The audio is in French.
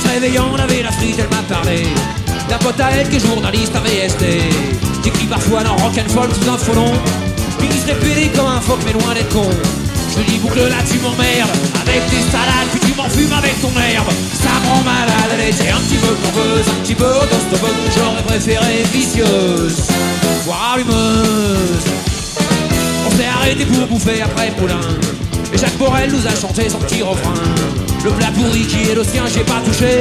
réveillant, on avait la frite, elle m'a parlé d'un pote à elle qui est journaliste à VST. J'écris parfois dans Rock'n'Folk sous un faux nom, puis il serait pédé comme un phoque mais loin d'être con. Je lui dis boucle là tu m'emmerdes avec tes salades, puis tu m'en fumes avec ton herbe. Ça me rend malade, elle était un petit peu pompeuse, un petit peu autostoppeuse. J'aurais préféré vicieuse, voire allumeuse. On s'est arrêté pour bouffer après le poulain, et Jacques Borel nous a chanté son petit refrain. Le plat pourri qui est le sien, j'ai pas touché.